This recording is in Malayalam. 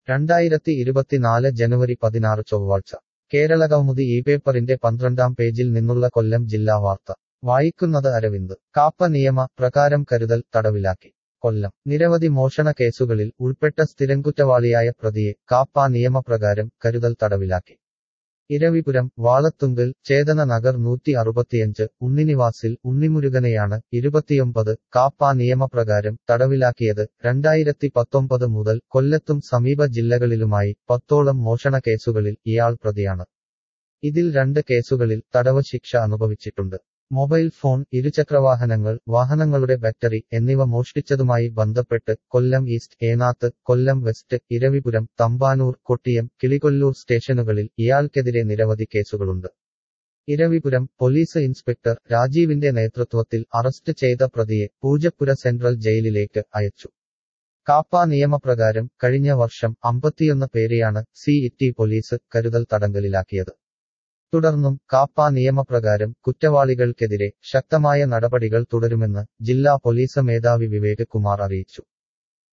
2024 ജനുവരി 16 ചൊവ്വാഴ്ച കേരളകൗമുദി ഈ പേപ്പറിന്റെ 12-ാം പേജിൽ നിന്നുള്ള കൊല്ലം ജില്ലാ വാർത്ത വായിക്കുന്നത് അരവിന്ദ് കാപ്പ നിയമ പ്രകാരം കരുതൽ തടവിലാക്കി കൊല്ലം നിരവധി മോഷണ കേസുകളിൽ ഉൾപ്പെട്ട സ്ഥിരംകുറ്റവാളിയായ പ്രതിയെ കാപ്പ നിയമപ്രകാരം കരുതൽ തടവിലാക്കി ഇരവിപുരം വാളത്തുങ്കൽ ചേതന നഗർ 165 ഉണ്ണിനിവാസിൽ ഉണ്ണിമുരുകനെയാണ് 29 കാപ്പ നിയമപ്രകാരം തടവിലാക്കിയത് 2019 മുതൽ കൊല്ലത്തും സമീപ ജില്ലകളിലുമായി 10ഓളം മോഷണ കേസുകളിൽ ഇയാൾ പ്രതിയാണ് ഇതിൽ 2 കേസുകളിൽ തടവ് ശിക്ഷ അനുഭവിച്ചിട്ടുണ്ട് മൊബൈൽ ഫോൺ ഇരുചക്രവാഹനങ്ങൾ വാഹനങ്ങളുടെ ബാറ്ററി എന്നിവ മോഷ്ടിച്ചതുമായി ബന്ധപ്പെട്ട് കൊല്ലം ഈസ്റ്റ് ഏനാത്ത് കൊല്ലം വെസ്റ്റ് ഇരവിപുരം തമ്പാനൂർ കൊട്ടിയം കിളികൊല്ലൂർ സ്റ്റേഷനുകളിൽ ഇയാൾക്കെതിരെ നിരവധി കേസുകളുണ്ട് ഇരവിപുരം പോലീസ് ഇൻസ്പെക്ടർ രാജീവിന്റെ നേതൃത്വത്തിൽ അറസ്റ്റ് ചെയ്ത പ്രതിയെ പൂജപ്പുര സെൻട്രൽ ജയിലിലേക്ക് അയച്ചു കാപ്പ നിയമപ്രകാരം കഴിഞ്ഞ വർഷം 51 പേരെയാണ് സിഇടി പോലീസ് കരുതൽ തടങ്കലിലാക്കിയത് തുടർന്നും കാപ്പ നിയമപ്രകാരം കുറ്റവാളികൾക്കെതിരെ ശക്തമായ നടപടികൾ തുടരുമെന്ന് ജില്ലാ പോലീസ് മേധാവി വിവേക് കുമാർ അറിയിച്ചു